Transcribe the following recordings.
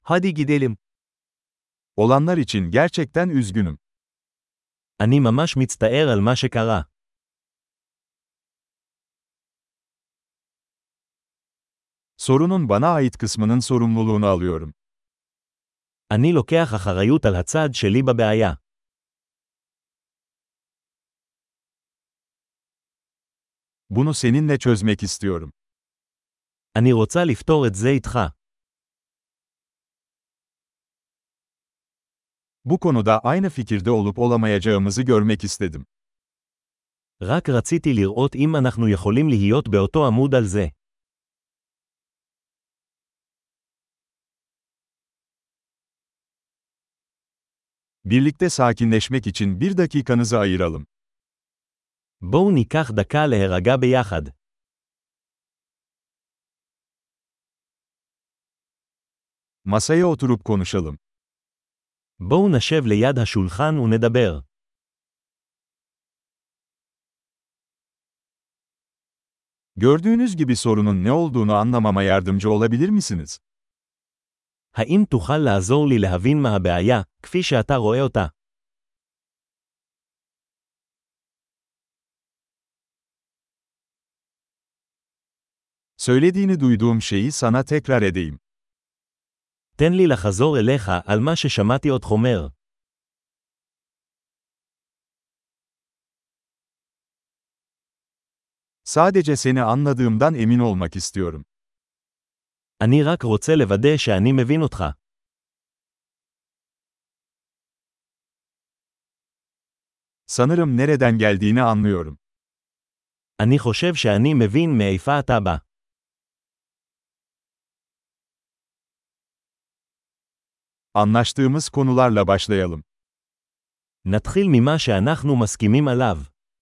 Hadi gidelim. Olanlar için gerçekten üzgünüm. אני ממש מצטער על מה שקרה. Sorunun bana ait kısmının sorumluluğunu alıyorum. אני לוקח אחריות על הצד שלי בבעיה. Bunu seninle çözmek istiyorum. אני רוצה לפתור את זה איתך. Bu konuda aynı fikirde olup olamayacağımızı görmek istedim. רק רציתי לראות אם אנחנו יכולים להיות באותו עמוד על זה. Birlikte sakinleşmek için bir dakikanızı ayıralım. בואו ניקח דקה להירגע ביחד. Masaya oturup konuşalım. בואו נשב ליד השולחן ונדבר. Gördüğünüz gibi sorunun ne olduğunu anlamama yardımcı olabilir misiniz? האם תוכל לעזור לי להבין מה הבעיה, כפי שאתה רואה אותה? Söylediğini duyduğum şeyi sana tekrar edeyim. תן לי לחזור אליך על מה ששמעתי עוד חומר. Sadece seni anladığımdan emin olmak istiyorum. אני רק רוצה לוודא שאני מבין אותך. Sanırım nereden geldiğini anlıyorum. אני חושב שאני מבין מאיפה אתה בא. Anlaştığımız konularla başlayalım. נתחיל ממה שאנחנו מסכימים עליו.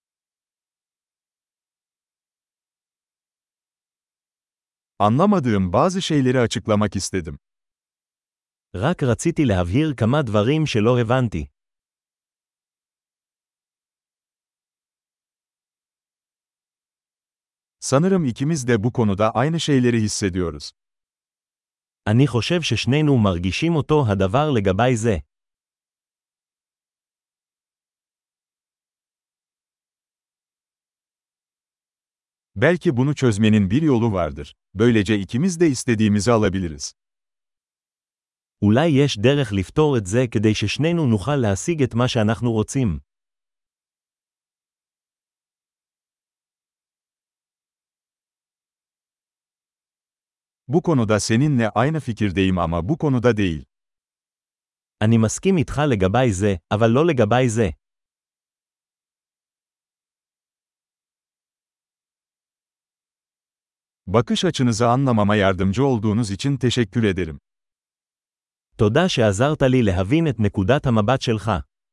Anlamadığım bazı şeyleri açıklamak istedim. רק רציתי להבהיר כמה דברים שלא הבנתי. Sanırım ikimiz de bu konuda aynı şeyleri hissediyoruz. אני חושב ששנינו מרגישים אותו הדבר לגבי זה. Belki bunu çözmenin bir yolu vardır. Böylece ikimiz de istediğimizi alabiliriz. אולי יש דרך לפתור את זה כדי ששנינו נוכל להשיג את מה שאנחנו רוצים. Bu konuda seninle aynı fikirdeyim ama bu konuda değil. אני מסכים איתך לגבי זה, אבל לא לגבי זה. Bakış açınızı anlamama yardımcı olduğunuz için teşekkür ederim. תודה שעזרת לי להבין את נקודת המבט שלך.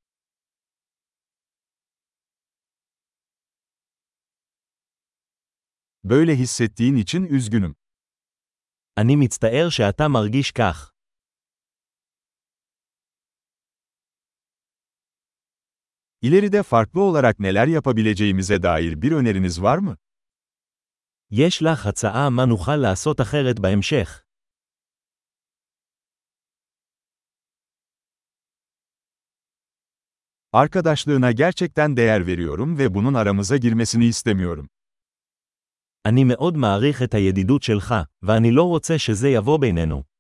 Böyle hissettiğin için üzgünüm. אני מצטער שאתה מרגיש כך. İleride farklı olarak neler yapabileceğimize dair bir öneriniz var mı? יש לך הצעה מה נוכל לעשות אחרת בהמשך. Arkadaşlığına gerçekten değer veriyorum ve bunun aramıza girmesini istemiyorum. אני מאוד מעריך את הידידות שלך, ואני לא רוצה שזה יבוא בינינו.